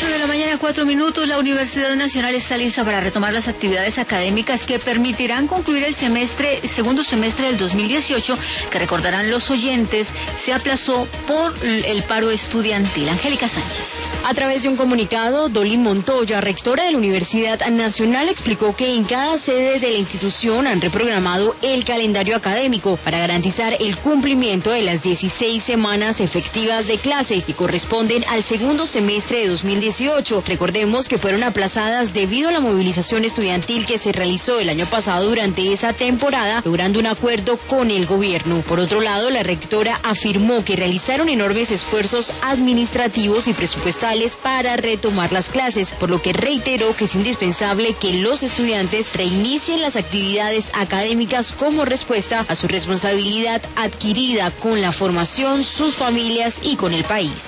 8 de la mañana, 4 minutos, la Universidad Nacional está lista para retomar las actividades académicas que permitirán concluir el segundo semestre del 2018, que recordarán los oyentes, se aplazó por el paro estudiantil. Angélica Sánchez. A través de un comunicado, Dolly Montoya, rectora de la Universidad Nacional, explicó que en cada sede de la institución han reprogramado el calendario académico para garantizar el cumplimiento de las 16 semanas efectivas de clase que corresponden al segundo semestre de 2018. Recordemos que fueron aplazadas debido a la movilización estudiantil que se realizó el año pasado durante esa temporada, logrando un acuerdo con el gobierno. Por otro lado, la rectora afirmó que realizaron enormes esfuerzos administrativos y presupuestales para retomar las clases, por lo que reiteró que es indispensable que los estudiantes reinicien las actividades académicas como respuesta a su responsabilidad adquirida con la formación, sus familias y con el país.